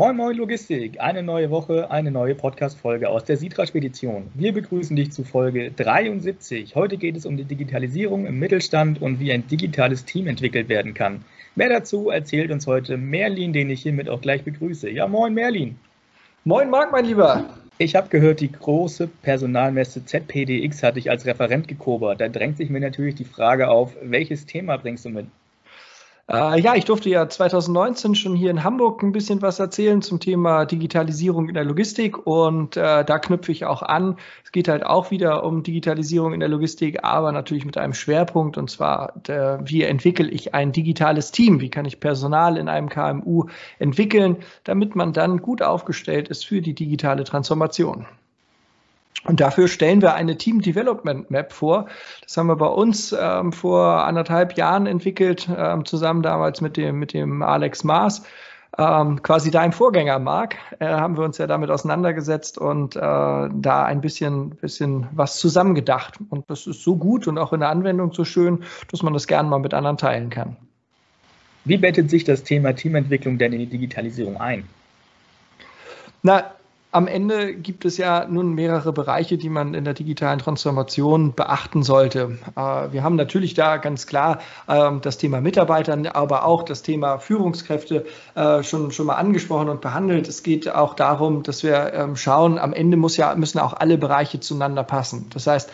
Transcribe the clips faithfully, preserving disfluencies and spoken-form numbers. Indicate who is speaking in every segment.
Speaker 1: Moin Moin Logistik, eine neue Woche, eine neue Podcast-Folge aus der Sitra-Spedition. Wir begrüßen dich zu Folge dreiundsiebzig. Heute geht es um die Digitalisierung im Mittelstand und wie ein digitales Team entwickelt werden kann. Mehr dazu erzählt uns heute Merlin, den ich hiermit auch gleich begrüße. Ja, moin Merlin.
Speaker 2: Moin Marc, mein Lieber.
Speaker 1: Ich habe gehört, die große Personalmesse Z P D X hat dich als Referent gekobert. Da drängt sich mir natürlich die Frage auf, welches Thema bringst du mit?
Speaker 2: Äh, ja, ich durfte ja zwanzig neunzehn schon hier in Hamburg ein bisschen was erzählen zum Thema Digitalisierung in der Logistik und äh, da knüpfe ich auch an. Es geht halt auch wieder um Digitalisierung in der Logistik, aber natürlich mit einem Schwerpunkt und zwar, der, wie entwickle ich ein digitales Team? Wie kann ich Personal in einem K M U entwickeln, damit man dann gut aufgestellt ist für die digitale Transformation? Und dafür stellen wir eine Team Development Map vor. Das haben wir bei uns ähm, vor anderthalb Jahren entwickelt, ähm, zusammen damals mit dem, mit dem Alex Maas. Ähm, quasi dein Vorgänger, Marc, äh, haben wir uns ja damit auseinandergesetzt und äh, da ein bisschen, bisschen was zusammengedacht. Und das ist so gut und auch in der Anwendung so schön, dass man das gerne mal mit anderen teilen kann.
Speaker 1: Wie bettet sich das Thema Teamentwicklung denn in die Digitalisierung ein?
Speaker 2: Na, Am Ende gibt es ja nun mehrere Bereiche, die man in der digitalen Transformation beachten sollte. Wir haben natürlich da ganz klar das Thema Mitarbeiter, aber auch das Thema Führungskräfte schon, schon mal angesprochen und behandelt. Es geht auch darum, dass wir schauen, am Ende muss ja, müssen auch alle Bereiche zueinander passen. Das heißt,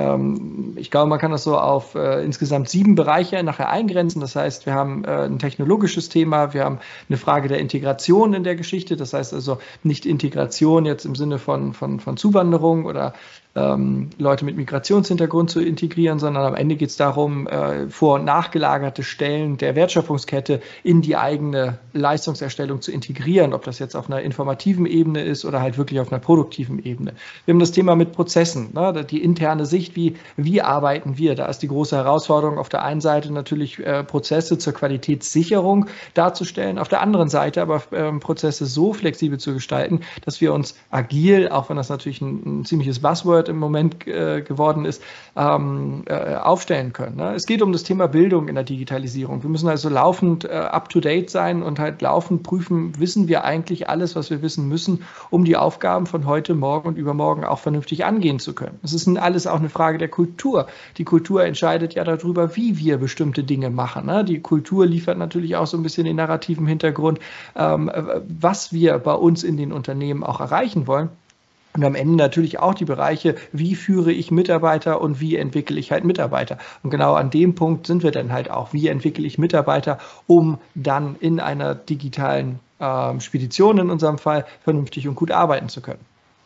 Speaker 2: ich glaube, man kann das so auf insgesamt sieben Bereiche nachher eingrenzen. Das heißt, wir haben ein technologisches Thema, wir haben eine Frage der Integration in der Geschichte. Das heißt also nicht Integration jetzt im Sinne von, von, von Zuwanderung oder ähm, Leute mit Migrationshintergrund zu integrieren, sondern am Ende geht es darum, äh, vor- und nachgelagerte Stellen der Wertschöpfungskette in die eigene Leistungserstellung zu integrieren, ob das jetzt auf einer informativen Ebene ist oder halt wirklich auf einer produktiven Ebene. Wir haben das Thema mit Prozessen, ne? Die interne Sicht, wie, wie arbeiten wir? Da ist die große Herausforderung auf der einen Seite natürlich äh, Prozesse zur Qualitätssicherung darzustellen, auf der anderen Seite aber äh, Prozesse so flexibel zu gestalten, dass wir uns agil, auch wenn das natürlich ein, ein ziemliches Buzzword im Moment äh, geworden ist, ähm, äh, aufstellen können. Ne? Es geht um das Thema Bildung in der Digitalisierung. Wir müssen also laufend äh, up-to-date sein und halt laufend prüfen, wissen wir eigentlich alles, was wir wissen müssen, um die Aufgaben von heute, morgen und übermorgen auch vernünftig angehen zu können. Es ist alles auch eine Frage der Kultur. Die Kultur entscheidet ja darüber, wie wir bestimmte Dinge machen. Ne? Die Kultur liefert natürlich auch so ein bisschen den narrativen Hintergrund, ähm, was wir bei uns in den Unternehmen auch erreichen wollen. Und am Ende natürlich auch die Bereiche, wie führe ich Mitarbeiter und wie entwickle ich halt Mitarbeiter. Und genau an dem Punkt sind wir dann halt auch, wie entwickle ich Mitarbeiter, um dann in einer digitalen äh, Spedition in unserem Fall vernünftig und gut arbeiten zu können.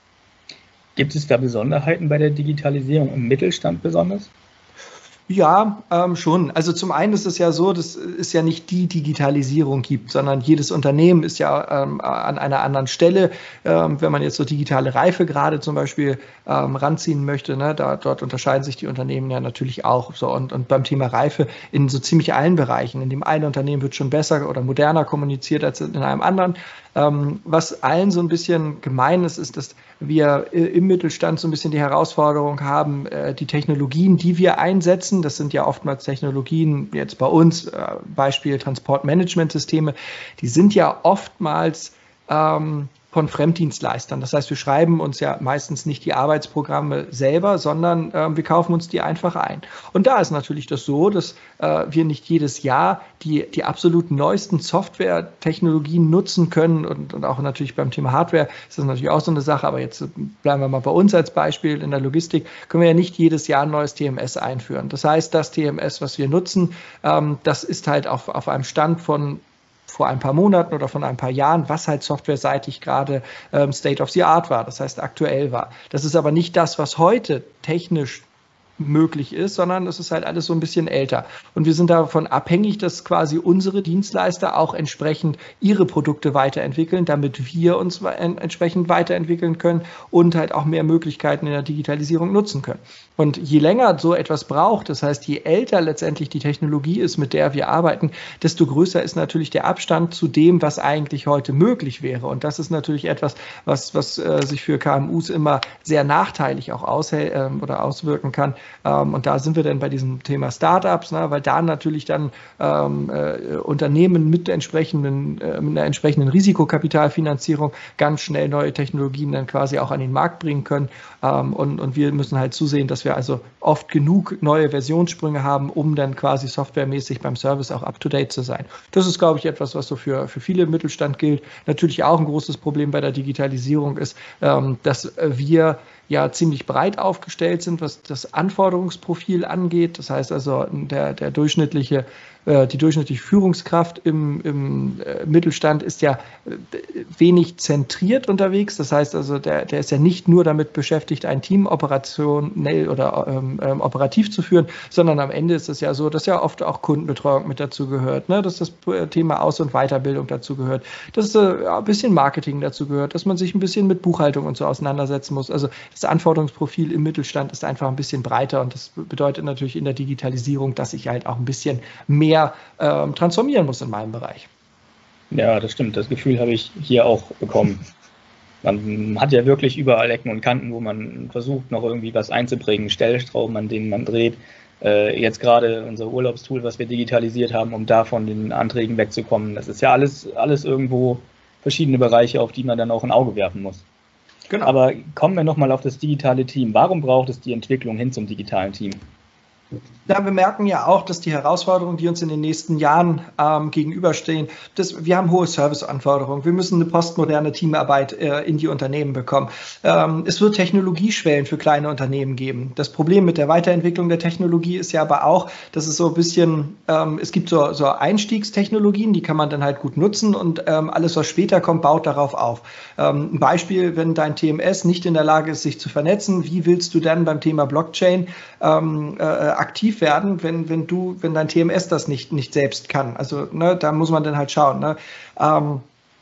Speaker 1: Gibt es da Besonderheiten bei der Digitalisierung im Mittelstand besonders?
Speaker 2: Ja, ähm, schon. Also zum einen ist es ja so, dass es ja nicht die Digitalisierung gibt, sondern jedes Unternehmen ist ja ähm, an einer anderen Stelle. Ähm, wenn man jetzt so digitale Reife gerade zum Beispiel ähm, ranziehen möchte, ne, da, dort unterscheiden sich die Unternehmen ja natürlich auch. So und, und beim Thema Reife in so ziemlich allen Bereichen. In dem einen Unternehmen wird schon besser oder moderner kommuniziert als in einem anderen. Ähm, was allen so ein bisschen gemein ist, ist, dass wir im Mittelstand so ein bisschen die Herausforderung haben, äh, die Technologien, die wir einsetzen, das sind ja oftmals Technologien, jetzt bei uns, äh, Beispiel Transportmanagementsysteme, die sind ja oftmals ähm, von Fremddienstleistern. Das heißt, wir schreiben uns ja meistens nicht die Arbeitsprogramme selber, sondern äh, wir kaufen uns die einfach ein. Und da ist natürlich das so, dass äh, wir nicht jedes Jahr die, die absolut neuesten Software-Technologien nutzen können und, und auch natürlich beim Thema Hardware ist das natürlich auch so eine Sache, aber jetzt bleiben wir mal bei uns als Beispiel in der Logistik, können wir ja nicht jedes Jahr ein neues T M S einführen. Das heißt, das T M S, was wir nutzen, ähm, das ist halt auf, auf einem Stand von vor ein paar Monaten oder von ein paar Jahren, was halt softwareseitig gerade ähm, State of the Art war, das heißt aktuell war. Das ist aber nicht das, was heute technisch möglich ist, sondern es ist halt alles so ein bisschen älter. Und wir sind davon abhängig, dass quasi unsere Dienstleister auch entsprechend ihre Produkte weiterentwickeln, damit wir uns entsprechend weiterentwickeln können und halt auch mehr Möglichkeiten in der Digitalisierung nutzen können. Und je länger so etwas braucht, das heißt, je älter letztendlich die Technologie ist, mit der wir arbeiten, desto größer ist natürlich der Abstand zu dem, was eigentlich heute möglich wäre. Und das ist natürlich etwas, was, was äh, sich für K M Us immer sehr nachteilig auch aushält, äh, oder auswirken kann, Ähm, und da sind wir dann bei diesem Thema Startups, ne, weil da natürlich dann ähm, äh, Unternehmen mit, entsprechenden, äh, mit einer entsprechenden Risikokapitalfinanzierung ganz schnell neue Technologien dann quasi auch an den Markt bringen können. Ähm, und, und wir müssen halt zusehen, dass wir also oft genug neue Versionssprünge haben, um dann quasi softwaremäßig beim Service auch up-to-date zu sein. Das ist, glaube ich, etwas, was so für, für viele im Mittelstand gilt. Natürlich auch ein großes Problem bei der Digitalisierung ist, ähm, dass wir ja ziemlich breit aufgestellt sind, was das Anforderungsprofil angeht. Das heißt also, der, der durchschnittliche, äh, die durchschnittliche Führungskraft im, im äh, Mittelstand ist ja wenig zentriert unterwegs. Das heißt also, der, der ist ja nicht nur damit beschäftigt, ein Team operationell oder ähm, ähm, operativ zu führen, sondern am Ende ist es ja so, dass ja oft auch Kundenbetreuung mit dazu gehört, ne? Dass das Thema Aus- und Weiterbildung dazu gehört, dass äh, ja, ein bisschen Marketing dazu gehört, dass man sich ein bisschen mit Buchhaltung und so auseinandersetzen muss. Also das Anforderungsprofil im Mittelstand ist einfach ein bisschen breiter und das bedeutet natürlich in der Digitalisierung, dass ich halt auch ein bisschen mehr ähm, transformieren muss in meinem Bereich.
Speaker 1: Ja, das stimmt. Das Gefühl habe ich hier auch bekommen. Man hat ja wirklich überall Ecken und Kanten, wo man versucht, noch irgendwie was einzubringen, Stellschrauben, an denen man dreht. Äh, jetzt gerade unser Urlaubstool, was wir digitalisiert haben, um da von den Anträgen wegzukommen. Das ist ja alles, alles irgendwo verschiedene Bereiche, auf die man dann auch ein Auge werfen muss. Genau. Aber kommen wir nochmal auf das digitale Team. Warum braucht es die Entwicklung hin zum digitalen Team?
Speaker 2: Ja, wir merken ja auch, dass die Herausforderungen, die uns in den nächsten Jahren ähm, gegenüberstehen, dass wir haben hohe Serviceanforderungen. Wir müssen eine postmoderne Teamarbeit äh, in die Unternehmen bekommen. Ähm, es wird Technologieschwellen für kleine Unternehmen geben. Das Problem mit der Weiterentwicklung der Technologie ist ja aber auch, dass es so ein bisschen, ähm, es gibt so, so Einstiegstechnologien, die kann man dann halt gut nutzen und ähm, alles, was später kommt, baut darauf auf. Ähm, ein Beispiel, wenn dein T M S nicht in der Lage ist, sich zu vernetzen, wie willst du dann beim Thema Blockchain ähm, äh, aktiv werden, wenn, wenn du, wenn dein T M S das nicht, nicht selbst kann. Also, ne, da muss man dann halt schauen. Ne? Ähm,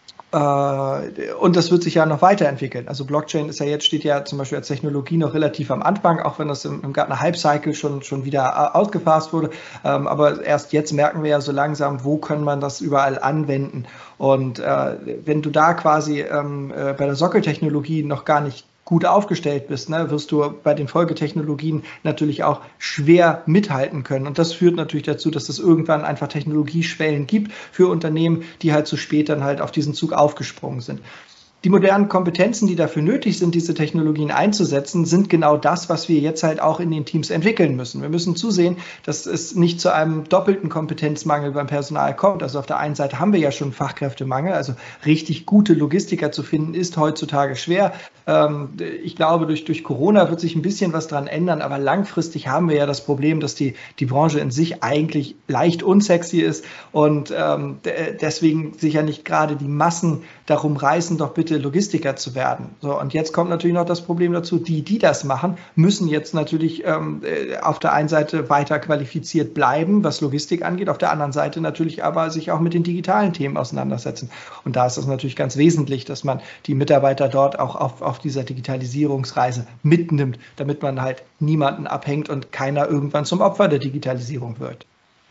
Speaker 2: äh, und das wird sich ja noch weiterentwickeln. Also Blockchain ist ja jetzt, steht ja zum Beispiel als Technologie noch relativ am Anfang, auch wenn das im, im Gartner Hype-Cycle schon, schon wieder ausgefasst wurde. Ähm, aber erst jetzt merken wir ja so langsam, wo kann man das überall anwenden. Und äh, wenn du da quasi ähm, äh, bei der Sockeltechnologie noch gar nicht gut aufgestellt bist, ne, wirst du bei den Folgetechnologien natürlich auch schwer mithalten können. Und das führt natürlich dazu, dass es irgendwann einfach Technologieschwellen gibt für Unternehmen, die halt zu spät dann halt auf diesen Zug aufgesprungen sind. Die modernen Kompetenzen, die dafür nötig sind, diese Technologien einzusetzen, sind genau das, was wir jetzt halt auch in den Teams entwickeln müssen. Wir müssen zusehen, dass es nicht zu einem doppelten Kompetenzmangel beim Personal kommt. Also auf der einen Seite haben wir ja schon Fachkräftemangel, also richtig gute Logistiker zu finden, ist heutzutage schwer. Ich glaube, durch, durch Corona wird sich ein bisschen was dran ändern, aber langfristig haben wir ja das Problem, dass die, die Branche in sich eigentlich leicht unsexy ist und ähm, deswegen sich ja nicht gerade die Massen darum reißen, doch bitte Logistiker zu werden. So, und jetzt kommt natürlich noch das Problem dazu, die, die das machen, müssen jetzt natürlich ähm, auf der einen Seite weiter qualifiziert bleiben, was Logistik angeht, auf der anderen Seite natürlich aber sich auch mit den digitalen Themen auseinandersetzen. Und da ist es natürlich ganz wesentlich, dass man die Mitarbeiter dort auch auf, auf dieser Digitalisierungsreise mitnimmt, damit man halt niemanden abhängt und keiner irgendwann zum Opfer der Digitalisierung wird.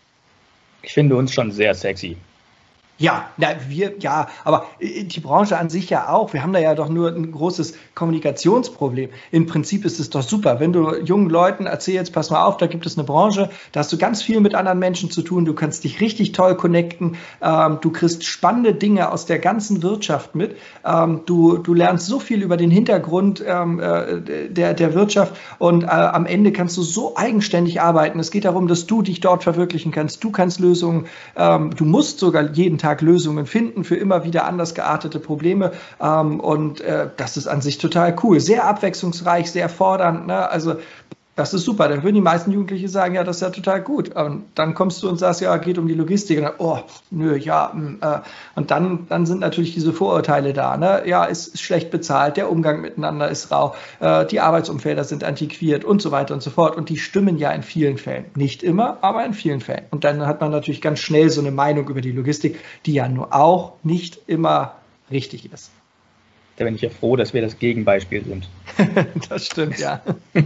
Speaker 1: Ich finde uns schon sehr sexy.
Speaker 2: Ja, na, wir, ja, aber die Branche an sich ja auch. Wir haben da ja doch nur ein großes Kommunikationsproblem. Im Prinzip ist es doch super, wenn du jungen Leuten erzählst, pass mal auf, da gibt es eine Branche, da hast du ganz viel mit anderen Menschen zu tun, du kannst dich richtig toll connecten, ähm, du kriegst spannende Dinge aus der ganzen Wirtschaft mit, ähm, du, du lernst so viel über den Hintergrund ähm, äh, der, der Wirtschaft und äh, am Ende kannst du so eigenständig arbeiten. Es geht darum, dass du dich dort verwirklichen kannst, du kannst Lösungen, ähm, du musst sogar jeden Tag Lösungen finden für immer wieder anders geartete Probleme ähm, und äh, das ist an sich total cool. Sehr abwechslungsreich, sehr fordernd, ne? Also das ist super. Dann würden die meisten Jugendliche sagen, ja, das ist ja total gut. Und dann kommst du und sagst, ja, geht um die Logistik. Und dann, oh, nö, ja. Äh. Und dann, dann sind natürlich diese Vorurteile da. Ne? Ja, ist, ist schlecht bezahlt, der Umgang miteinander ist rau, äh, die Arbeitsumfelder sind antiquiert und so weiter und so fort. Und die stimmen ja in vielen Fällen. Nicht immer, aber in vielen Fällen. Und dann hat man natürlich ganz schnell so eine Meinung über die Logistik, die ja nur auch nicht immer richtig ist.
Speaker 1: Da bin ich ja froh, dass wir das Gegenbeispiel sind.
Speaker 2: Das stimmt, ja.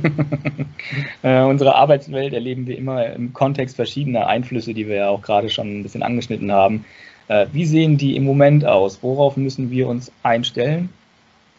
Speaker 1: äh, unsere Arbeitswelt erleben wir immer im Kontext verschiedener Einflüsse, die wir ja auch gerade schon ein bisschen angeschnitten haben. Äh, wie sehen die im Moment aus? Worauf müssen wir uns einstellen?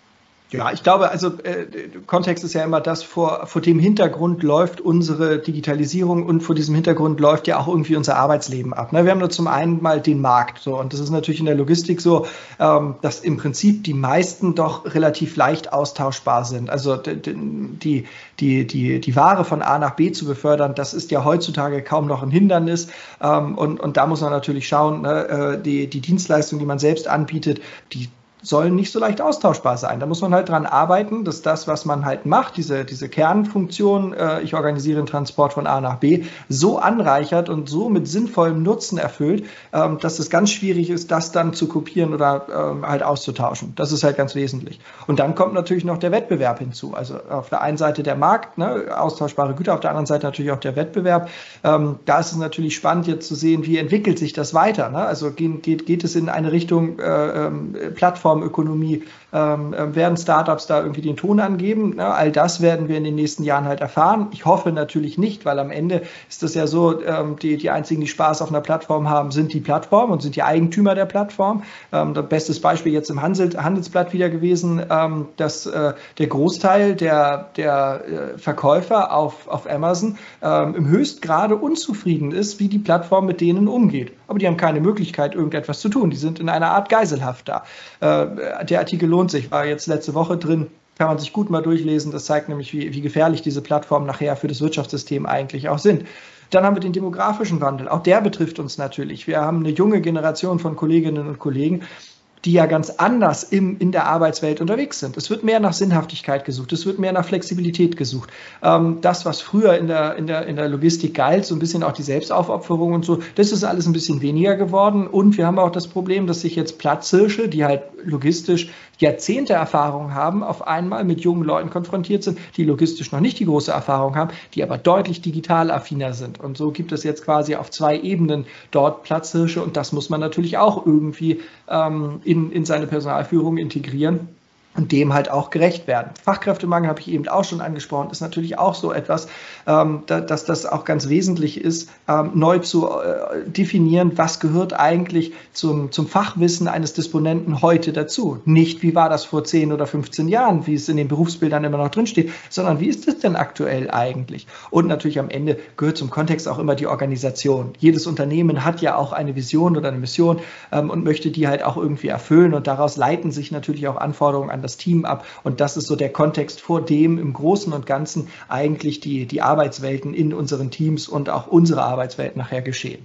Speaker 2: Ja, ich glaube, also äh, Kontext ist ja immer das, vor, vor dem Hintergrund läuft unsere Digitalisierung und vor diesem Hintergrund läuft ja auch irgendwie unser Arbeitsleben ab. Ne? Wir haben nur zum einen mal den Markt so und das ist natürlich in der Logistik so, ähm, dass im Prinzip die meisten doch relativ leicht austauschbar sind. Also die, die, die, die Ware von A nach B zu befördern, das ist ja heutzutage kaum noch ein Hindernis ähm, und, und da muss man natürlich schauen, ne? die, die Dienstleistung, die man selbst anbietet, die sollen nicht so leicht austauschbar sein. Da muss man halt dran arbeiten, dass das, was man halt macht, diese, diese Kernfunktion, äh, ich organisiere den Transport von A nach B, so anreichert und so mit sinnvollem Nutzen erfüllt, ähm, dass es ganz schwierig ist, das dann zu kopieren oder ähm, halt auszutauschen. Das ist halt ganz wesentlich. Und dann kommt natürlich noch der Wettbewerb hinzu. Also auf der einen Seite der Markt, ne, austauschbare Güter, auf der anderen Seite natürlich auch der Wettbewerb. Ähm, da ist es natürlich spannend jetzt zu sehen, wie entwickelt sich das weiter. Ne? Also geht, geht, geht es in eine Richtung äh, ähm, Plattform, Ökonomie, ähm, werden Startups da irgendwie den Ton angeben? Ne? All das werden wir in den nächsten Jahren halt erfahren. Ich hoffe natürlich nicht, weil am Ende ist es ja so, ähm, die, die einzigen, die Spaß auf einer Plattform haben, sind die Plattform und sind die Eigentümer der Plattform. Ähm, das bestes Beispiel jetzt im Handel, Handelsblatt wieder gewesen, ähm, dass äh, der Großteil der, der äh, Verkäufer auf, auf Amazon ähm, im Höchstgrade unzufrieden ist, wie die Plattform mit denen umgeht. Aber die haben keine Möglichkeit, irgendetwas zu tun. Die sind in einer Art Geiselhaft da. Äh, der Artikel lohnt sich, war jetzt letzte Woche drin, kann man sich gut mal durchlesen. Das zeigt nämlich, wie, wie gefährlich diese Plattformen nachher für das Wirtschaftssystem eigentlich auch sind. Dann haben wir den demografischen Wandel. Auch der betrifft uns natürlich. Wir haben eine junge Generation von Kolleginnen und Kollegen, die ja ganz anders im, in der Arbeitswelt unterwegs sind. Es wird mehr nach Sinnhaftigkeit gesucht, es wird mehr nach Flexibilität gesucht. Ähm, das, was früher in der, in, der, in der Logistik galt, so ein bisschen auch die Selbstaufopferung und so, das ist alles ein bisschen weniger geworden. Und wir haben auch das Problem, dass sich jetzt Platzhirsche, die halt logistisch Jahrzehnte Erfahrung haben, auf einmal mit jungen Leuten konfrontiert sind, die logistisch noch nicht die große Erfahrung haben, die aber deutlich digital affiner sind. Und so gibt es jetzt quasi auf zwei Ebenen dort Platzhirsche und das muss man natürlich auch irgendwie ähm, in, in seine Personalführung integrieren und dem halt auch gerecht werden. Fachkräftemangel habe ich eben auch schon angesprochen, ist natürlich auch so etwas, ähm, da, dass das auch ganz wesentlich ist, ähm, neu zu äh, definieren, was gehört eigentlich zum, zum Fachwissen eines Disponenten heute dazu. Nicht, wie war das vor zehn oder fünfzehn Jahren, wie es in den Berufsbildern immer noch drinsteht, sondern wie ist es denn aktuell eigentlich? Und natürlich am Ende gehört zum Kontext auch immer die Organisation. Jedes Unternehmen hat ja auch eine Vision oder eine Mission ähm, und möchte die halt auch irgendwie erfüllen und daraus leiten sich natürlich auch Anforderungen an das Team ab und das ist so der Kontext, vor dem im Großen und Ganzen eigentlich die, die Arbeitswelten in unseren Teams und auch unsere Arbeitswelt nachher geschehen.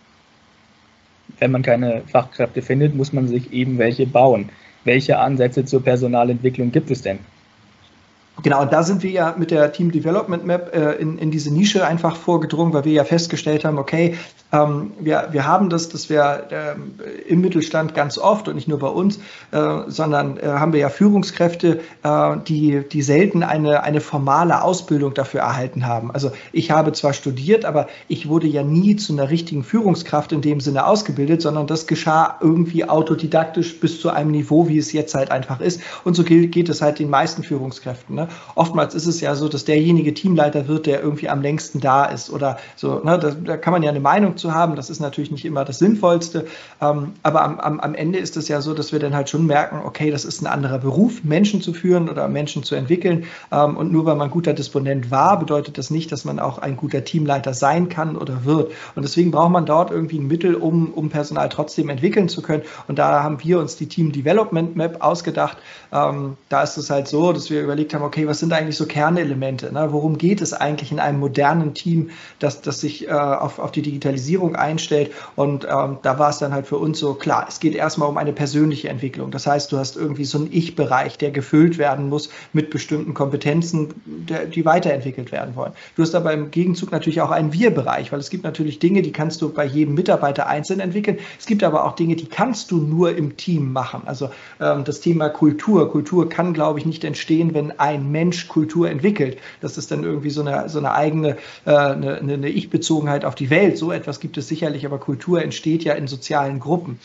Speaker 1: Wenn man keine Fachkräfte findet, muss man sich eben welche bauen. Welche Ansätze zur Personalentwicklung gibt es denn?
Speaker 2: Genau, und da sind wir ja mit der Team Development Map äh, in, in diese Nische einfach vorgedrungen, weil wir ja festgestellt haben, okay, ähm, wir, wir haben das, dass wir äh, im Mittelstand ganz oft und nicht nur bei uns, äh, sondern äh, haben wir ja Führungskräfte, äh, die, die selten eine, eine formale Ausbildung dafür erhalten haben. Also ich habe zwar studiert, aber ich wurde ja nie zu einer richtigen Führungskraft in dem Sinne ausgebildet, sondern das geschah irgendwie autodidaktisch bis zu einem Niveau, wie es jetzt halt einfach ist. Und so geht, geht es halt den meisten Führungskräften. Ne? Oftmals ist es ja so, dass derjenige Teamleiter wird, der irgendwie am längsten da ist oder so. Ne? Da, da kann man ja eine Meinung zu haben. Das ist natürlich nicht immer das Sinnvollste. Ähm, aber am, am, am Ende ist es ja so, dass wir dann halt schon merken, okay, das ist ein anderer Beruf, Menschen zu führen oder Menschen zu entwickeln. Ähm, und nur weil man guter Disponent war, bedeutet das nicht, dass man auch ein guter Teamleiter sein kann oder wird. Und deswegen braucht man dort irgendwie ein Mittel, um, um Personal trotzdem entwickeln zu können. Und da haben wir uns die Team Development Map ausgedacht. Ähm, da ist es halt so, dass wir überlegt haben, okay, was sind eigentlich so Kernelemente? Ne? Worum geht es eigentlich in einem modernen Team, das, das sich äh, auf, auf die Digitalisierung einstellt? Und ähm, da war es dann halt für uns so, klar, es geht erstmal um eine persönliche Entwicklung. Das heißt, du hast irgendwie so einen Ich-Bereich, der gefüllt werden muss mit bestimmten Kompetenzen, der, die weiterentwickelt werden wollen. Du hast aber im Gegenzug natürlich auch einen Wir-Bereich, weil es gibt natürlich Dinge, die kannst du bei jedem Mitarbeiter einzeln entwickeln. Es gibt aber auch Dinge, die kannst du nur im Team machen. Also ähm, das Thema Kultur. Kultur kann, glaube ich, nicht entstehen, wenn ein Mensch Kultur entwickelt. Das ist dann irgendwie so eine, so eine eigene äh, eine, eine Ich-Bezogenheit auf die Welt. So etwas gibt es sicherlich, aber Kultur entsteht ja in sozialen Gruppen.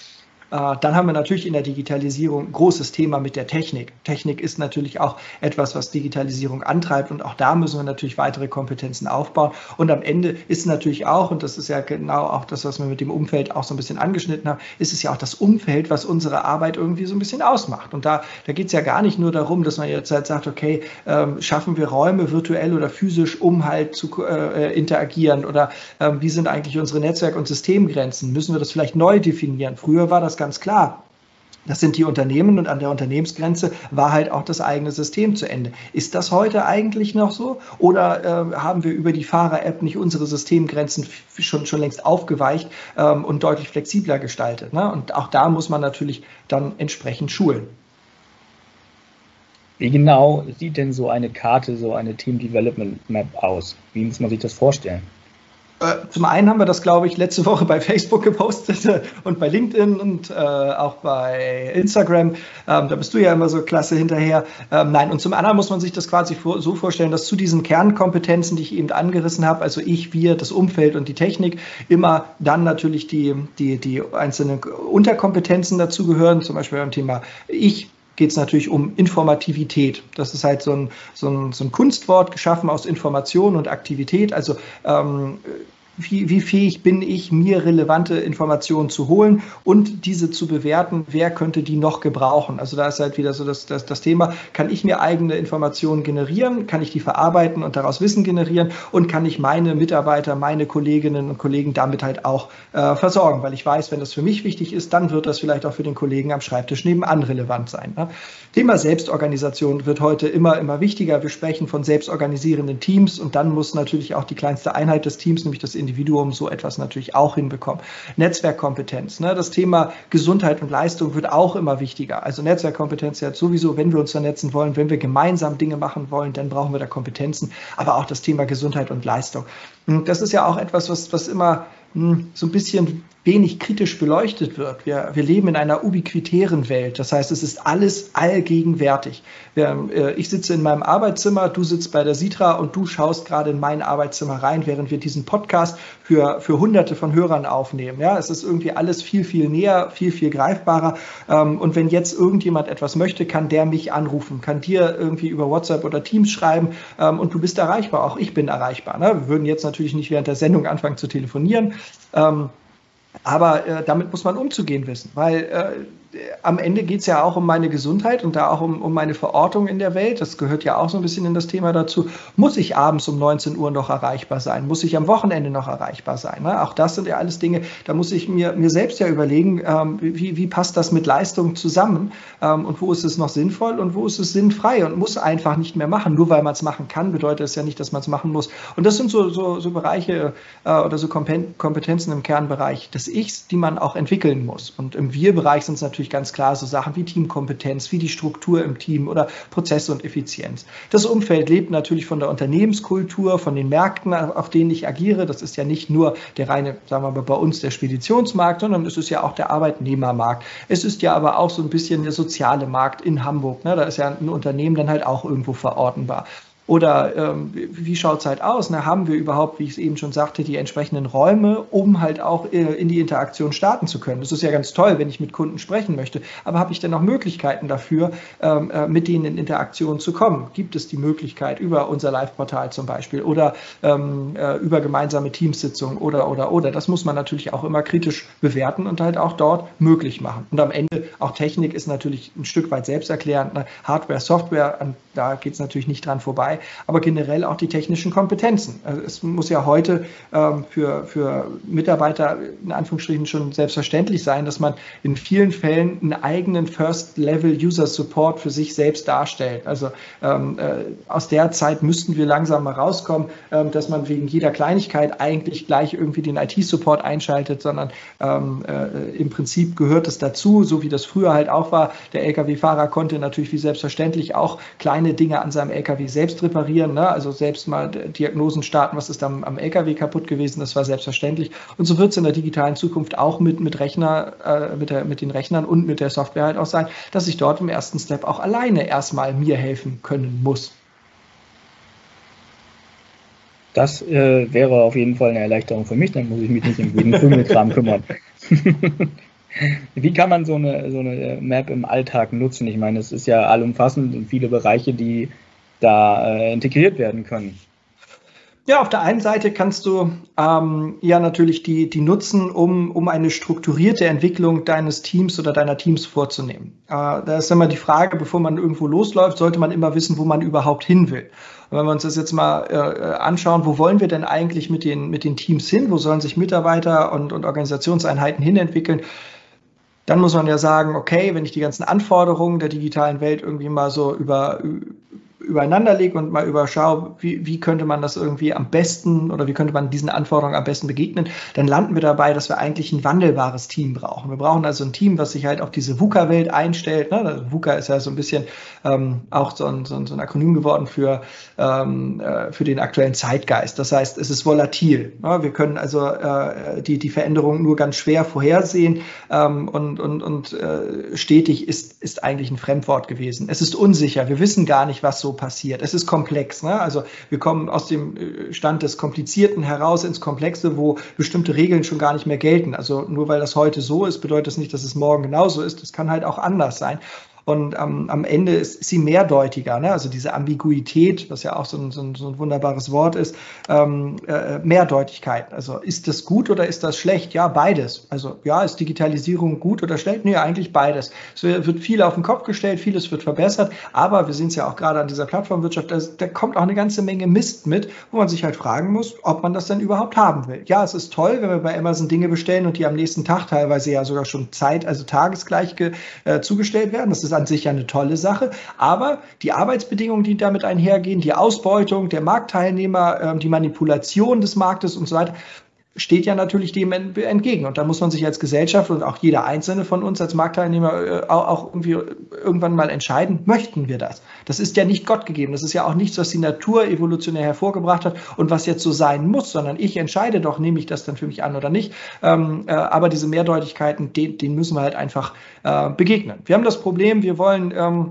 Speaker 2: Dann haben wir natürlich in der Digitalisierung ein großes Thema mit der Technik. Technik ist natürlich auch etwas, was Digitalisierung antreibt und auch da müssen wir natürlich weitere Kompetenzen aufbauen. Und am Ende ist natürlich auch, und das ist ja genau auch das, was wir mit dem Umfeld auch so ein bisschen angeschnitten haben, ist es ja auch das Umfeld, was unsere Arbeit irgendwie so ein bisschen ausmacht. Und da, da geht es ja gar nicht nur darum, dass man jetzt halt sagt, okay, ähm, schaffen wir Räume virtuell oder physisch, um halt zu äh, interagieren oder ähm, wie sind eigentlich unsere Netzwerk- und Systemgrenzen? Müssen wir das vielleicht neu definieren? Früher war das ganz klar. Das sind die Unternehmen und an der Unternehmensgrenze war halt auch das eigene System zu Ende. Ist das heute eigentlich noch so? Oder äh, haben wir über die Fahrer-App nicht unsere Systemgrenzen schon, schon längst aufgeweicht ähm, und deutlich flexibler gestaltet? Ne? Und auch da muss man natürlich dann entsprechend schulen.
Speaker 1: Wie genau sieht denn so eine Karte, so eine Team Development Map aus? Wie muss man sich das vorstellen?
Speaker 2: Zum einen haben wir das, glaube ich, letzte Woche bei Facebook gepostet und bei LinkedIn und äh, auch bei Instagram. Ähm, da bist du ja immer so klasse hinterher. Ähm, nein, und zum anderen muss man sich das quasi vor, so vorstellen, dass zu diesen Kernkompetenzen, die ich eben angerissen habe, also ich, wir, das Umfeld und die Technik, immer dann natürlich die, die, die einzelnen Unterkompetenzen dazugehören, zum Beispiel beim Thema Ich. Geht es natürlich um Informativität. Das ist halt so ein, so ein, so ein Kunstwort, geschaffen aus Information und Aktivität. Also ähm, wie, wie fähig bin ich, mir relevante Informationen zu holen und diese zu bewerten, wer könnte die noch gebrauchen. Also da ist halt wieder so das, das, das Thema, kann ich mir eigene Informationen generieren, kann ich die verarbeiten und daraus Wissen generieren und kann ich meine Mitarbeiter, meine Kolleginnen und Kollegen damit halt auch äh, versorgen, weil ich weiß, wenn das für mich wichtig ist, dann wird das vielleicht auch für den Kollegen am Schreibtisch nebenan relevant sein. Ne? Thema Selbstorganisation wird heute immer, immer wichtiger. Wir sprechen von selbstorganisierenden Teams und dann muss natürlich auch die kleinste Einheit des Teams, nämlich das Individuum, so etwas natürlich auch hinbekommen. Netzwerkkompetenz, ne? Das Thema Gesundheit und Leistung wird auch immer wichtiger. Also Netzwerkkompetenz ja sowieso, wenn wir uns vernetzen wollen, wenn wir gemeinsam Dinge machen wollen, dann brauchen wir da Kompetenzen, aber auch das Thema Gesundheit und Leistung. Das ist ja auch etwas, was, was immer so ein bisschen wenig kritisch beleuchtet wird. Wir, wir leben in einer ubiquitären Welt. Das heißt, es ist alles allgegenwärtig. Wir, äh, ich sitze in meinem Arbeitszimmer, du sitzt bei der Sitra und du schaust gerade in mein Arbeitszimmer rein, während wir diesen Podcast für, für hunderte von Hörern aufnehmen. Ja, es ist irgendwie alles viel, viel näher, viel, viel greifbarer. Ähm, und wenn jetzt irgendjemand etwas möchte, kann der mich anrufen, kann dir irgendwie über WhatsApp oder Teams schreiben ähm, und du bist erreichbar. Auch ich bin erreichbar. Ne? Wir würden jetzt natürlich nicht während der Sendung anfangen zu telefonieren. Ähm, aber äh, damit muss man umzugehen wissen, weil äh, am Ende geht es ja auch um meine Gesundheit und da auch um, um meine Verortung in der Welt. Das gehört ja auch so ein bisschen in das Thema dazu. Muss ich abends um neunzehn Uhr noch erreichbar sein? Muss ich am Wochenende noch erreichbar sein? Ne? Auch das sind ja alles Dinge, da muss ich mir, mir selbst ja überlegen, ähm, wie, wie passt das mit Leistung zusammen ähm, und wo ist es noch sinnvoll und wo ist es sinnfrei und muss einfach nicht mehr machen. Nur weil man es machen kann, bedeutet es ja nicht, dass man es machen muss. Und das sind so, so, so Bereiche äh, oder so Kompetenzen im Kernbereich des Ichs, die man auch entwickeln muss. Und im Wir-Bereich sind es natürlich ganz klar so Sachen wie Teamkompetenz, wie die Struktur im Team oder Prozesse und Effizienz. Das Umfeld lebt natürlich von der Unternehmenskultur, von den Märkten, auf denen ich agiere. Das ist ja nicht nur der reine, sagen wir mal, bei uns der Speditionsmarkt, sondern es ist ja auch der Arbeitnehmermarkt. Es ist ja aber auch so ein bisschen der soziale Markt in Hamburg. Ne? Da ist ja ein Unternehmen dann halt auch irgendwo verortenbar. Oder ähm, wie schaut es halt aus? Na, haben wir überhaupt, wie ich es eben schon sagte, die entsprechenden Räume, um halt auch äh, in die Interaktion starten zu können? Das ist ja ganz toll, wenn ich mit Kunden sprechen möchte. Aber habe ich denn noch Möglichkeiten dafür, ähm, äh, mit denen in Interaktion zu kommen? Gibt es die Möglichkeit über unser Live-Portal zum Beispiel oder ähm, äh, über gemeinsame Teamsitzungen oder, oder, oder? Das muss man natürlich auch immer kritisch bewerten und halt auch dort möglich machen. Und am Ende, auch Technik ist natürlich ein Stück weit selbsterklärend. Ne? Hardware, Software, da geht es natürlich nicht dran vorbei. Aber generell auch die technischen Kompetenzen. Also es muss ja heute ähm, für, für Mitarbeiter in Anführungsstrichen schon selbstverständlich sein, dass man in vielen Fällen einen eigenen First-Level-User-Support für sich selbst darstellt. Also ähm, äh, aus der Zeit müssten wir langsam mal rauskommen, ähm, dass man wegen jeder Kleinigkeit eigentlich gleich irgendwie den I T-Support einschaltet, sondern ähm, äh, im Prinzip gehört es dazu, so wie das früher halt auch war. Der L K W-Fahrer konnte natürlich wie selbstverständlich auch kleine Dinge an seinem L K W selbst reparieren, ne? Also selbst mal Diagnosen starten, was ist am, am L K W kaputt gewesen, das war selbstverständlich. Und so wird es in der digitalen Zukunft auch mit, mit Rechner, äh, mit, der, mit den Rechnern und mit der Software halt auch sein, dass ich dort im ersten Step auch alleine erstmal mir helfen können muss.
Speaker 1: Das äh, wäre auf jeden Fall eine Erleichterung für mich, dann muss ich mich nicht um jeden Krümelkram kümmern. Wie kann man so eine, so eine Map im Alltag nutzen? Ich meine, es ist ja allumfassend und viele Bereiche, die da äh, integriert werden können.
Speaker 2: Ja, auf der einen Seite kannst du ähm, ja natürlich die, die nutzen, um, um eine strukturierte Entwicklung deines Teams oder deiner Teams vorzunehmen. Äh, da ist immer die Frage, bevor man irgendwo losläuft, sollte man immer wissen, wo man überhaupt hin will. Und wenn wir uns das jetzt mal äh, anschauen, wo wollen wir denn eigentlich mit den, mit den Teams hin? Wo sollen sich Mitarbeiter und, und Organisationseinheiten hinentwickeln? Dann muss man ja sagen, okay, wenn ich die ganzen Anforderungen der digitalen Welt irgendwie mal so über übereinander lege und mal überschaue, wie, wie könnte man das irgendwie am besten oder wie könnte man diesen Anforderungen am besten begegnen, dann landen wir dabei, dass wir eigentlich ein wandelbares Team brauchen. Wir brauchen also ein Team, was sich halt auf diese VUCA-Welt einstellt. Ne? Also VUCA ist ja so ein bisschen ähm, auch so ein, so ein, so ein Akronym geworden für, ähm, äh, für den aktuellen Zeitgeist. Das heißt, es ist volatil. Ne? Wir können also äh, die, die Veränderungen nur ganz schwer vorhersehen ähm, und, und, und äh, stetig ist, ist eigentlich ein Fremdwort gewesen. Es ist unsicher. Wir wissen gar nicht, was so passiert. Es ist komplex. Ne? Also wir kommen aus dem Stand des Komplizierten heraus ins Komplexe, wo bestimmte Regeln schon gar nicht mehr gelten. Also nur weil das heute so ist, bedeutet das nicht, dass es morgen genauso ist. Das kann halt auch anders sein. Und ähm, am Ende ist, ist sie mehrdeutiger, ne? Also diese Ambiguität, was ja auch so ein, so ein, so ein wunderbares Wort ist, ähm, äh, Mehrdeutigkeit. Also ist das gut oder ist das schlecht? Ja, beides. Also ja, ist Digitalisierung gut oder schlecht? Nee, eigentlich beides. Es wird viel auf den Kopf gestellt, vieles wird verbessert, aber wir sehen es ja auch gerade an dieser Plattformwirtschaft, da, da kommt auch eine ganze Menge Mist mit, wo man sich halt fragen muss, ob man das denn überhaupt haben will. Ja, es ist toll, wenn wir bei Amazon Dinge bestellen und die am nächsten Tag teilweise ja sogar schon Zeit, also tagesgleich ge, äh, zugestellt werden. Das ist an sich ja eine tolle Sache, aber die Arbeitsbedingungen, die damit einhergehen, die Ausbeutung der Marktteilnehmer, die Manipulation des Marktes und so weiter, steht ja natürlich dem entgegen. Und da muss man sich als Gesellschaft und auch jeder Einzelne von uns als Marktteilnehmer auch irgendwie irgendwann mal entscheiden, möchten wir das? Das ist ja nicht Gott gegeben. Das ist ja auch nichts, was die Natur evolutionär hervorgebracht hat und was jetzt so sein muss, sondern ich entscheide doch, nehme ich das dann für mich an oder nicht. Aber diese Mehrdeutigkeiten, denen müssen wir halt einfach begegnen. Wir haben das Problem, wir wollen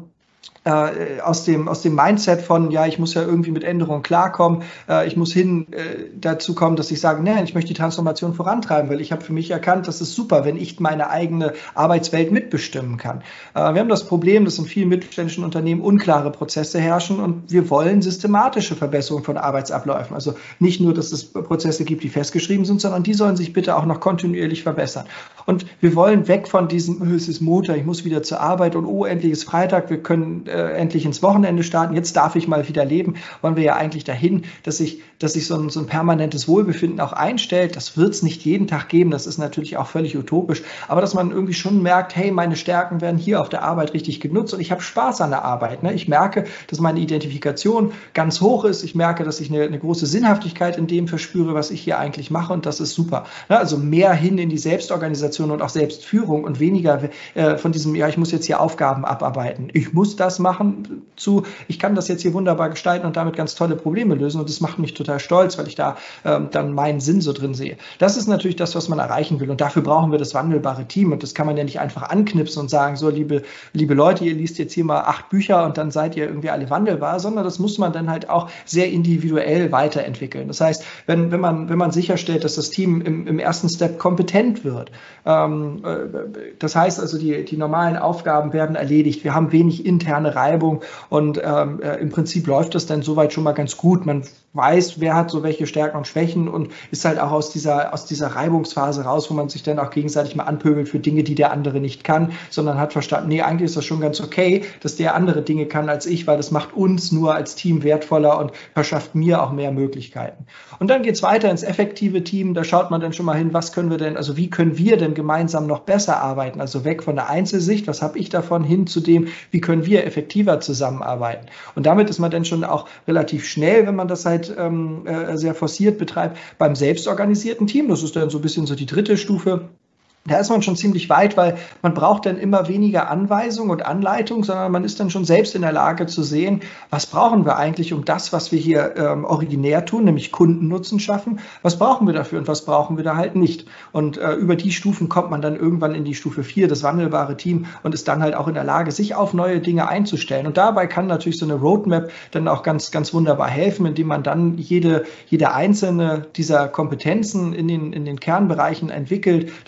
Speaker 2: Äh, aus dem, aus dem Mindset von, ja, ich muss ja irgendwie mit Änderungen klarkommen, äh, ich muss hin äh, dazu kommen, dass ich sage, nein, ich möchte die Transformation vorantreiben, weil ich habe für mich erkannt, das ist super, wenn ich meine eigene Arbeitswelt mitbestimmen kann. Äh, wir haben das Problem, dass in vielen mittelständischen Unternehmen unklare Prozesse herrschen und wir wollen systematische Verbesserung von Arbeitsabläufen. Also nicht nur, dass es Prozesse gibt, die festgeschrieben sind, sondern die sollen sich bitte auch noch kontinuierlich verbessern. Und wir wollen weg von diesem, oh, es ist Montag, ich muss wieder zur Arbeit und oh, endlich ist Freitag, wir können äh, endlich ins Wochenende starten, jetzt darf ich mal wieder leben, wollen wir ja eigentlich dahin, dass sich, dass sich so ein, so ein permanentes Wohlbefinden auch einstellt. Das wird es nicht jeden Tag geben, das ist natürlich auch völlig utopisch, aber dass man irgendwie schon merkt, hey, meine Stärken werden hier auf der Arbeit richtig genutzt und ich habe Spaß an der Arbeit. Ne? Ich merke, dass meine Identifikation ganz hoch ist, ich merke, dass ich eine, eine große Sinnhaftigkeit in dem verspüre, was ich hier eigentlich mache und das ist super. Ne? Also mehr hin in die Selbstorganisation und auch Selbstführung und weniger äh, von diesem, ja, ich muss jetzt hier Aufgaben abarbeiten, ich muss das machen, zu, ich kann das jetzt hier wunderbar gestalten und damit ganz tolle Probleme lösen und das macht mich total stolz, weil ich da ähm, dann meinen Sinn so drin sehe. Das ist natürlich das, was man erreichen will und dafür brauchen wir das wandelbare Team und das kann man ja nicht einfach anknipsen und sagen, so liebe, liebe Leute, ihr liest jetzt hier mal acht Bücher und dann seid ihr irgendwie alle wandelbar, sondern das muss man dann halt auch sehr individuell weiterentwickeln. Das heißt, wenn, wenn, man, wenn man sicherstellt, dass das Team im, im ersten Step kompetent wird, ähm, das heißt also, die, die normalen Aufgaben werden erledigt, wir haben wenig interne Reibung und ähm, äh, im Prinzip läuft das dann soweit schon mal ganz gut. Man weiß, wer hat so welche Stärken und Schwächen und ist halt auch aus dieser, aus dieser Reibungsphase raus, wo man sich dann auch gegenseitig mal anpöbelt für Dinge, die der andere nicht kann, sondern hat verstanden, nee, eigentlich ist das schon ganz okay, dass der andere Dinge kann als ich, weil das macht uns nur als Team wertvoller und verschafft mir auch mehr Möglichkeiten. Und dann geht es weiter ins effektive Team, da schaut man dann schon mal hin, was können wir denn, also wie können wir denn gemeinsam noch besser arbeiten, also weg von der Einzelsicht, was habe ich davon, hin zu dem, wie können wir effektiver zusammenarbeiten. Und damit ist man dann schon auch relativ schnell, wenn man das halt ähm, äh, sehr forciert betreibt, beim selbstorganisierten Team. Das ist dann so ein bisschen so die dritte Stufe. Da ist man schon ziemlich weit, weil man braucht dann immer weniger Anweisung und Anleitung, sondern man ist dann schon selbst in der Lage zu sehen, was brauchen wir eigentlich, um das, was wir hier ähm, originär tun, nämlich Kundennutzen schaffen, was brauchen wir dafür und was brauchen wir da halt nicht. Und äh, über die Stufen kommt man dann irgendwann in die Stufe vier, das wandelbare Team, und ist dann halt auch in der Lage, sich auf neue Dinge einzustellen. Und dabei kann natürlich so eine Roadmap dann auch ganz, ganz wunderbar helfen, indem man dann jede, jede einzelne dieser Kompetenzen in den, in den Kernbereichen entwickelt. Das heißt zum Beispiel,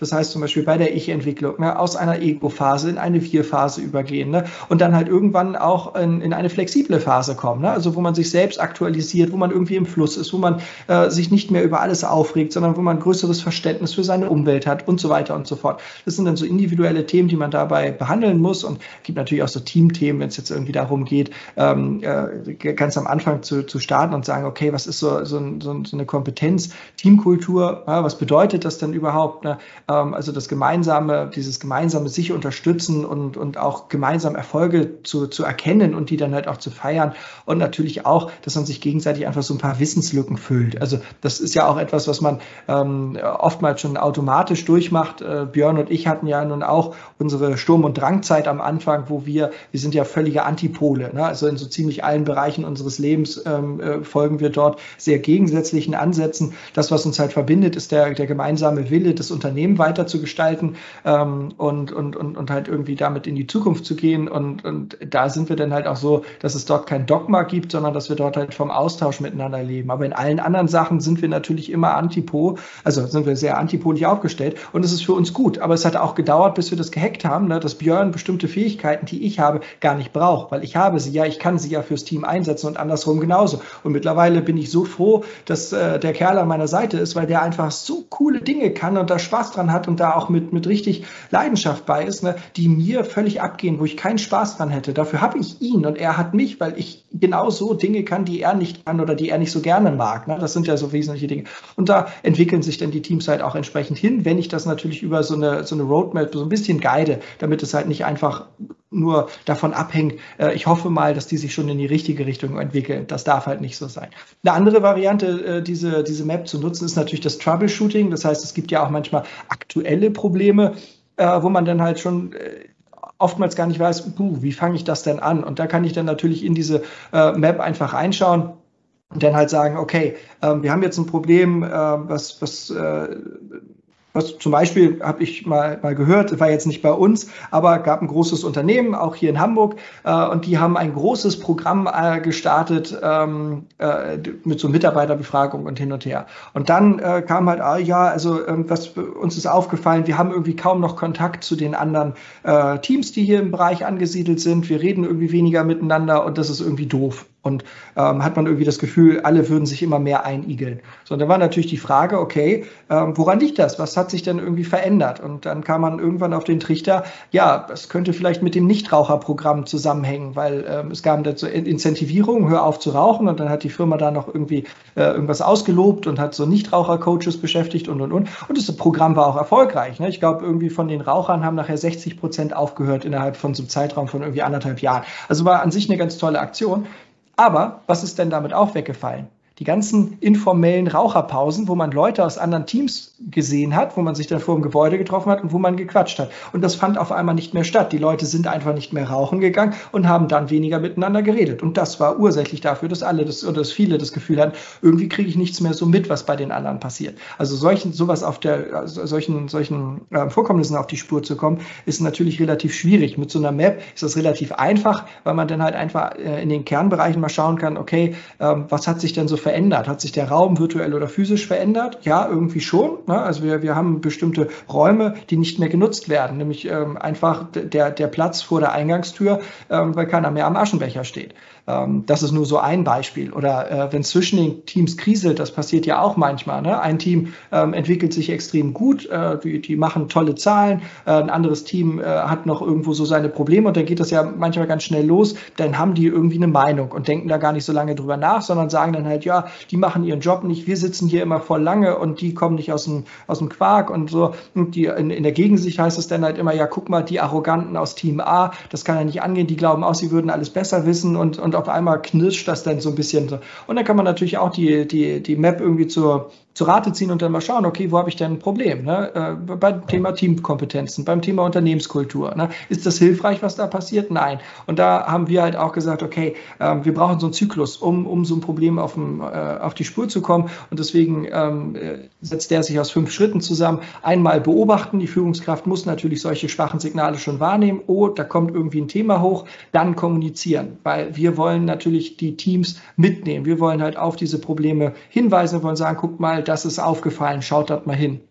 Speaker 2: Beispiel bei der Ich-Entwicklung, ne, aus einer Ego-Phase in eine Wir-Phase übergehen, ne, und dann halt irgendwann auch in, in eine flexible Phase kommen, ne, also wo man sich selbst aktualisiert, wo man irgendwie im Fluss ist, wo man äh, sich nicht mehr über alles aufregt, sondern wo man größeres Verständnis für seine Umwelt hat und so weiter und so fort. Das sind dann so individuelle Themen, die man dabei behandeln muss, und es gibt natürlich auch so Teamthemen, wenn es jetzt irgendwie darum geht, ähm, äh, ganz am Anfang zu, zu starten und sagen, okay, was ist so, so, so, so eine Kompetenz, Teamkultur, ja, was bedeutet das denn überhaupt? Ne? Ähm, also das gemeinsame, dieses gemeinsame sich unterstützen und, und auch gemeinsam Erfolge zu, zu erkennen und die dann halt auch zu feiern, und natürlich auch, dass man sich gegenseitig einfach so ein paar Wissenslücken füllt. Also das ist ja auch etwas, was man ähm, oftmals schon automatisch durchmacht. Äh, Björn und ich hatten ja nun auch unsere Sturm- und Drangzeit am Anfang, wo wir, wir sind ja völlige Antipole, ne? Also in so ziemlich allen Bereichen unseres Lebens ähm, äh, folgen wir dort sehr gegensätzlichen Ansätzen. Das, was uns halt verbindet, ist der, der gemeinsame Wille, das Unternehmen weiter zu gestalten ähm, und, und, und, und halt irgendwie damit in die Zukunft zu gehen. Und, und da sind wir dann halt auch so, dass es dort kein Dogma gibt, sondern dass wir dort halt vom Austausch miteinander leben. Aber in allen anderen Sachen sind wir natürlich immer antipo, also sind wir sehr antipolig aufgestellt, und es ist für uns gut. Aber es hat auch gedauert, bis wir das gehackt haben, ne, dass Björn bestimmte Fähigkeiten, die ich habe, gar nicht braucht, weil ich habe sie ja, ich kann sie ja fürs Team einsetzen und andersrum genauso. Und mittlerweile bin ich so froh, dass äh, der Kerl an meiner Seite ist, weil der einfach so coole Dinge kann und da Spaß dran hat und da auch mit, mit richtig Leidenschaft bei ist, ne, die mir völlig abgehen, wo ich keinen Spaß dran hätte. Dafür habe ich ihn und er hat mich, weil ich genau so Dinge kann, die er nicht kann oder die er nicht so gerne mag. Ne? Das sind ja so wesentliche Dinge. Und da entwickeln sich dann die Teams halt auch entsprechend hin, wenn ich das natürlich über so eine, so eine Roadmap so ein bisschen guide, damit es halt nicht einfach nur davon abhängt. Äh, ich hoffe mal, dass die sich schon in die richtige Richtung entwickeln. Das darf halt nicht so sein. Eine andere Variante, äh, diese, diese Map zu nutzen, ist natürlich das Troubleshooting. Das heißt, es gibt ja auch manchmal aktuelle Probleme, äh, wo man dann halt schon äh, oftmals gar nicht weiß, puh, wie fange ich das denn an? Und da kann ich dann natürlich in diese äh, Map einfach reinschauen und dann halt sagen, okay, äh, wir haben jetzt ein Problem, äh, was, was äh, Was zum Beispiel habe ich mal, mal gehört, war jetzt nicht bei uns, aber gab ein großes Unternehmen, auch hier in Hamburg, äh, und die haben ein großes Programm äh, gestartet ähm, äh, mit so Mitarbeiterbefragung und hin und her. Und dann äh, kam halt, ah ja, also äh, was uns ist aufgefallen, wir haben irgendwie kaum noch Kontakt zu den anderen äh, Teams, die hier im Bereich angesiedelt sind. Wir reden irgendwie weniger miteinander und das ist irgendwie doof. Und ähm, hat man irgendwie das Gefühl, alle würden sich immer mehr einigeln. So, und da war natürlich die Frage, okay, ähm, woran liegt das? Was hat sich denn irgendwie verändert? Und dann kam man irgendwann auf den Trichter, ja, das könnte vielleicht mit dem Nichtraucherprogramm zusammenhängen, weil ähm, es gab dazu Incentivierung, hör auf zu rauchen, und dann hat die Firma da noch irgendwie äh, irgendwas ausgelobt und hat so Nichtraucher-Coaches beschäftigt und, und, und. Und das Programm war auch erfolgreich. Ne? Ich glaube, irgendwie von den Rauchern haben nachher sechzig Prozent aufgehört innerhalb von so einem Zeitraum von irgendwie anderthalb Jahren. Also war an sich eine ganz tolle Aktion. Aber was ist denn damit auch weggefallen? Die ganzen informellen Raucherpausen, wo man Leute aus anderen Teams gesehen hat, wo man sich dann vor dem Gebäude getroffen hat und wo man gequatscht hat. Und das fand auf einmal nicht mehr statt. Die Leute sind einfach nicht mehr rauchen gegangen und haben dann weniger miteinander geredet. Und das war ursächlich dafür, dass alle das, oder dass viele das Gefühl hatten, irgendwie kriege ich nichts mehr so mit, was bei den anderen passiert. Also solchen, sowas auf der, also solchen, solchen äh, Vorkommnissen auf die Spur zu kommen, ist natürlich relativ schwierig. Mit so einer Map ist das relativ einfach, weil man dann halt einfach äh, in den Kernbereichen mal schauen kann, okay, ähm, was hat sich denn so verändert? verändert? Hat sich der Raum virtuell oder physisch verändert? Ja, irgendwie schon. Ne? Also wir, wir haben bestimmte Räume, die nicht mehr genutzt werden, nämlich ähm, einfach der, der Platz vor der Eingangstür, ähm, weil keiner mehr am Aschenbecher steht. Ähm, das ist nur so ein Beispiel. Oder äh, wenn zwischen den Teams kriselt, das passiert ja auch manchmal. Ne? Ein Team ähm, entwickelt sich extrem gut, äh, die, die machen tolle Zahlen, äh, ein anderes Team äh, hat noch irgendwo so seine Probleme, und dann geht das ja manchmal ganz schnell los. Dann haben die irgendwie eine Meinung und denken da gar nicht so lange drüber nach, sondern sagen dann halt, ja, die machen ihren Job nicht, wir sitzen hier immer voll lange und die kommen nicht aus dem, aus dem Quark und so. Und die, in, in der Gegensicht heißt es dann halt immer, ja, guck mal, die Arroganten aus Team A, das kann ja nicht angehen, die glauben auch, sie würden alles besser wissen, und, und auf einmal knirscht das dann so ein bisschen. Und dann kann man natürlich auch die, die, die Map irgendwie zur, zu Rate ziehen und dann mal schauen, okay, wo habe ich denn ein Problem? Ne? Äh, beim Thema Teamkompetenzen, beim Thema Unternehmenskultur. Ne? Ist das hilfreich, was da passiert? Nein. Und da haben wir halt auch gesagt, okay, äh, wir brauchen so einen Zyklus, um, um so ein Problem auf, dem, äh, auf die Spur zu kommen. Und deswegen ähm, setzt der sich aus fünf Schritten zusammen. Einmal beobachten, die Führungskraft muss natürlich solche schwachen Signale schon wahrnehmen. Oh, da kommt irgendwie ein Thema hoch. Dann kommunizieren, weil wir wollen natürlich die Teams mitnehmen. Wir wollen halt auf diese Probleme hinweisen, wir wollen sagen, guck mal, das ist aufgefallen, schaut dort mal hin.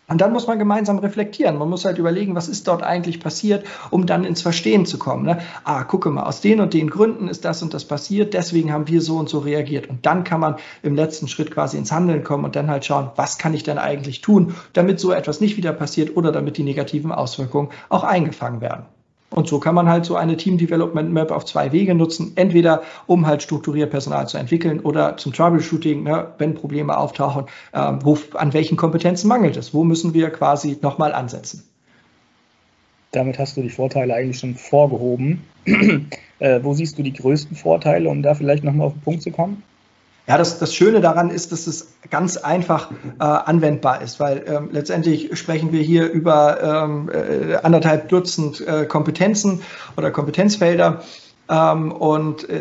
Speaker 2: Und dann muss man gemeinsam reflektieren. Man muss halt überlegen, was ist dort eigentlich passiert, um dann ins Verstehen zu kommen. Ne? Ah, gucke mal, aus den und den Gründen ist das und das passiert, deswegen haben wir so und so reagiert. Und dann kann man im letzten Schritt quasi ins Handeln kommen und dann halt schauen, was kann ich denn eigentlich tun, damit so etwas nicht wieder passiert oder damit die negativen Auswirkungen auch eingefangen werden. Und so kann man halt so eine Team Development Map auf zwei Wege nutzen. Entweder um halt strukturiert Personal zu entwickeln oder zum Troubleshooting, ne, wenn Probleme auftauchen, ähm, wo, an welchen Kompetenzen mangelt es? Wo müssen wir quasi nochmal ansetzen?
Speaker 1: Damit hast du die Vorteile eigentlich schon vorgehoben. äh, wo siehst du die größten Vorteile, um da vielleicht nochmal auf den Punkt zu kommen?
Speaker 2: Ja, das, das Schöne daran ist, dass es ganz einfach äh, anwendbar ist, weil ähm, letztendlich sprechen wir hier über ähm, äh, anderthalb Dutzend äh, Kompetenzen oder Kompetenzfelder. Ähm, und äh,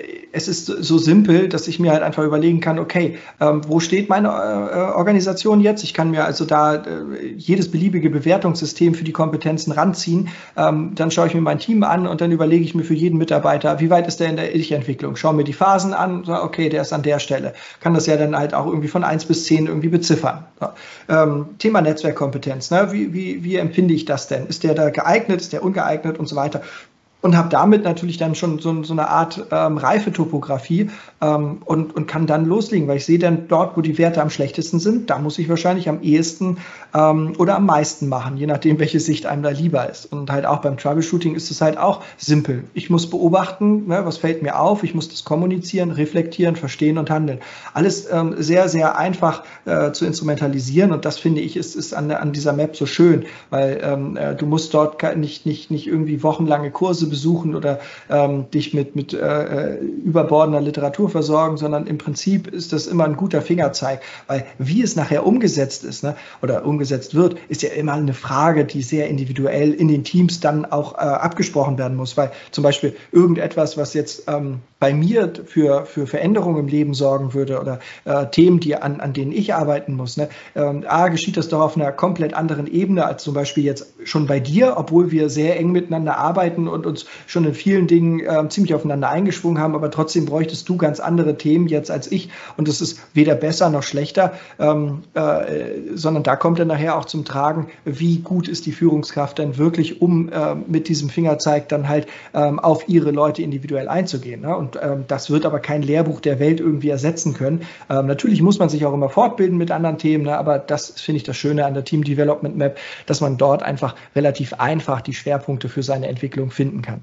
Speaker 2: es ist so simpel, dass ich mir halt einfach überlegen kann, okay, ähm, wo steht meine äh, Organisation jetzt? Ich kann mir also da äh, jedes beliebige Bewertungssystem für die Kompetenzen ranziehen. Ähm, dann schaue ich mir mein Team an und dann überlege ich mir für jeden Mitarbeiter, wie weit ist der in der Ich-Entwicklung? Schaue mir die Phasen an, so, okay, der ist an der Stelle. Kann das ja dann halt auch irgendwie von eins bis zehn irgendwie beziffern. So. Ähm, Thema Netzwerkkompetenz, ne? wie, wie, wie empfinde ich das denn? Ist der da geeignet, ist der ungeeignet und so weiter? Und habe damit natürlich dann schon so, so eine Art ähm, Reifetopographie ähm, und, und kann dann loslegen, weil ich sehe dann dort, wo die Werte am schlechtesten sind, da muss ich wahrscheinlich am ehesten ähm, oder am meisten machen, je nachdem, welche Sicht einem da lieber ist. Und halt auch beim Troubleshooting ist es halt auch simpel. Ich muss beobachten, ne, was fällt mir auf, ich muss das kommunizieren, reflektieren, verstehen und handeln. Alles ähm, sehr, sehr einfach äh, zu instrumentalisieren und das finde ich ist, ist an, an dieser Map so schön, weil ähm, äh, du musst dort nicht, nicht, nicht irgendwie wochenlange Kurse besuchen oder ähm, dich mit, mit äh, überbordender Literatur versorgen, sondern im Prinzip ist das immer ein guter Fingerzeig, weil wie es nachher umgesetzt ist, ne, oder umgesetzt wird, ist ja immer eine Frage, die sehr individuell in den Teams dann auch äh, abgesprochen werden muss, weil zum Beispiel irgendetwas, was jetzt ähm, bei mir für, für Veränderungen im Leben sorgen würde oder äh, Themen, die an, an denen ich arbeiten muss, ne, ähm, A, geschieht das doch auf einer komplett anderen Ebene als zum Beispiel jetzt schon bei dir, obwohl wir sehr eng miteinander arbeiten und uns schon in vielen Dingen äh, ziemlich aufeinander eingeschwungen haben, aber trotzdem bräuchtest du ganz andere Themen jetzt als ich und es ist weder besser noch schlechter, ähm, äh, sondern da kommt dann nachher auch zum Tragen, wie gut ist die Führungskraft denn wirklich, um äh, mit diesem Fingerzeig dann halt ähm, auf ihre Leute individuell einzugehen. Ne? Und ähm, das wird aber kein Lehrbuch der Welt irgendwie ersetzen können. Ähm, natürlich muss man sich auch immer fortbilden mit anderen Themen, ne? Aber das finde ich das Schöne an der Team Development Map, dass man dort einfach relativ einfach die Schwerpunkte für seine Entwicklung finden kann.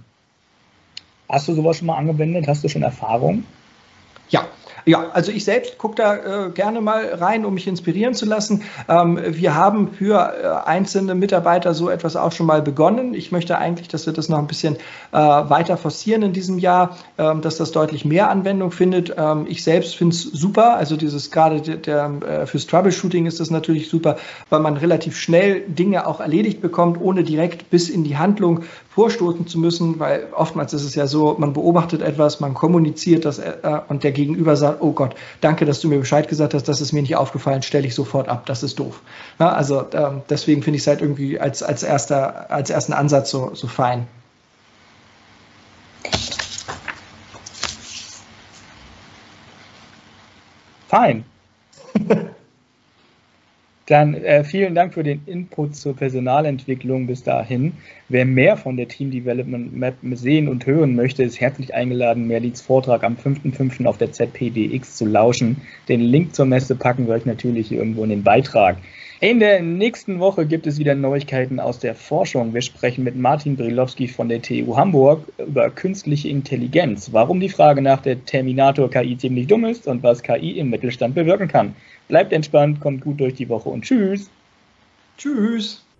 Speaker 1: Hast du sowas schon mal angewendet? Hast du schon Erfahrung?
Speaker 2: Ja. Ja, also ich selbst gucke da äh, gerne mal rein, um mich inspirieren zu lassen. Ähm, wir haben für äh, einzelne Mitarbeiter so etwas auch schon mal begonnen. Ich möchte eigentlich, dass wir das noch ein bisschen äh, weiter forcieren in diesem Jahr, ähm, dass das deutlich mehr Anwendung findet. Ähm, ich selbst finde es super. Also dieses gerade der, der, äh, fürs Troubleshooting ist das natürlich super, weil man relativ schnell Dinge auch erledigt bekommt, ohne direkt bis in die Handlung vorstoßen zu müssen, weil oftmals ist es ja so, man beobachtet etwas, man kommuniziert das äh, und der Gegenüber sagt, oh Gott, danke, dass du mir Bescheid gesagt hast, das ist mir nicht aufgefallen, stelle ich sofort ab, das ist doof. Ja, also ähm, deswegen finde ich es halt irgendwie als, als, erster, als ersten Ansatz so, so fein.
Speaker 1: Fein. Dann äh, vielen Dank für den Input zur Personalentwicklung bis dahin. Wer mehr von der Team Development Map sehen und hören möchte, ist herzlich eingeladen, Merlins Vortrag am fünften fünften auf der Z P D X zu lauschen. Den Link zur Messe packen wir euch natürlich hier irgendwo in den Beitrag. In der nächsten Woche gibt es wieder Neuigkeiten aus der Forschung. Wir sprechen mit Martin Brilowski von der T U Hamburg über künstliche Intelligenz, warum die Frage nach der Terminator-K I ziemlich dumm ist und was K I im Mittelstand bewirken kann. Bleibt entspannt, kommt gut durch die Woche und tschüss.
Speaker 2: Tschüss.